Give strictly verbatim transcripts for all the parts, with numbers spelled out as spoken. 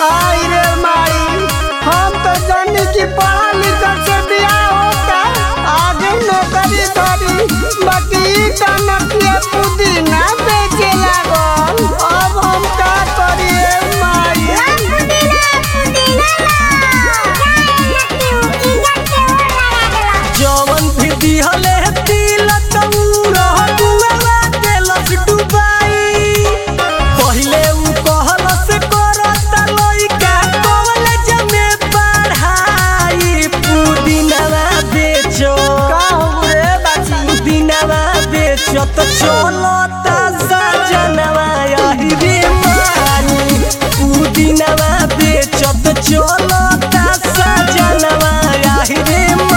आई रे माई, हम तो जानी कि पढ़ा लिखा से बियाह होता आगे नौकरी करी, बाकी टनकिया पुदीना बेचे लागल। अब हम का करी रे माई? जवन भी दिहले तिलक रह दुआवा देलस डुबाई। पहिले उ कहलस करत लइका कॉलेज में पढ़ाई। पुदीनावा बेचो का हो रे बाची? पुदीनावा बेचो तो चलता सजनवा यही रे माई। पुदीनावा बेचो तो चलता सजनवा यही रे माई।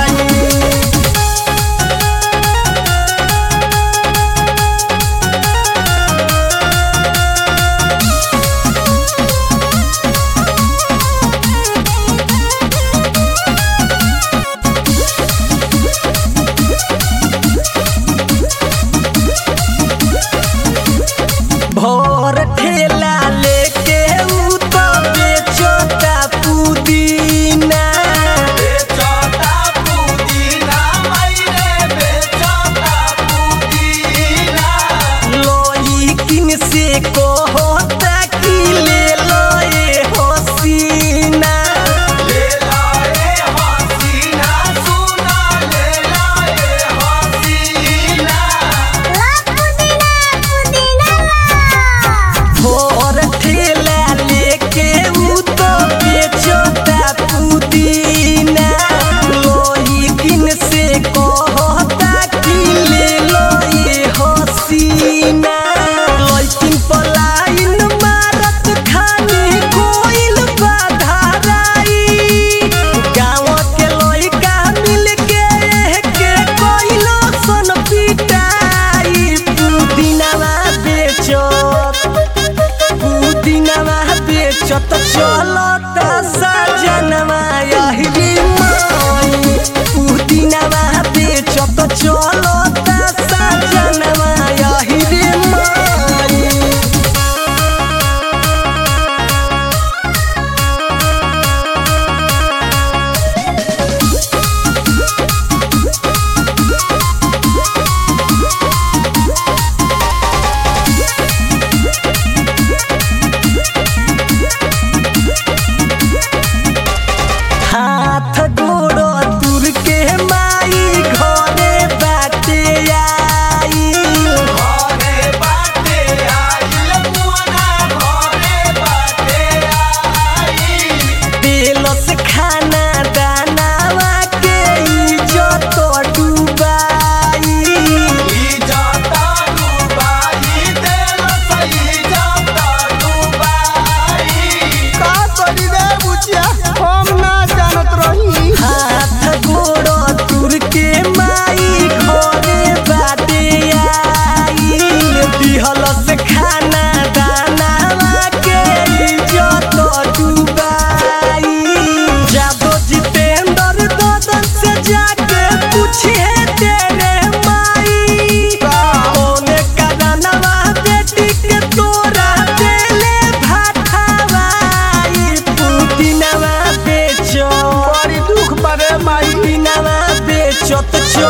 भोर ठेला लेके उ तो बेचता पुदीना। बेचता पुदीना मायरे बेचता पुदीना। लोई किन से कहता कि ले लो ये हसीना। ले लाए हसीना सुना ले लाए हसीना। भोर ठेला लेके उ तो बेचता पुदीना। लोई किन से कहता कि ले लो ये हसीना। लइकिन पलाइन मारत खानी कोइल बाधाराई। गाँव के लइका मिलके के कोइलो सन पिटाई। पुदीनावा बेचत पुदीनावा बेचत चलता सजनवा यही रे माई। पुदीनावा बेचत चलता सजनवा यही रे माई। हाथ गोड़ो तुर के माई घरे बाटे आई। घरे बाटे आइल मुअना घरे बाटे आइल। दिलस खाना दानावा के इज्जत डुबाई। इज्जत डुबाई देलस इज्जत डुबाई। का करी रे बुचिया, हम ना जानत रही। हाथ गोड़ो तुर के माई घरे बाटे आई। दिहलस खाना दानावा के इज्जत डुबाई। जादो जितेंद्र ददन से जाके पूछे तेरे माई। कौने करनवा बेटी के तोरा देले भाठावाई। पुदीनावा बेचो बड़ी दुख बरे माई। पुदीनावा बेचो तो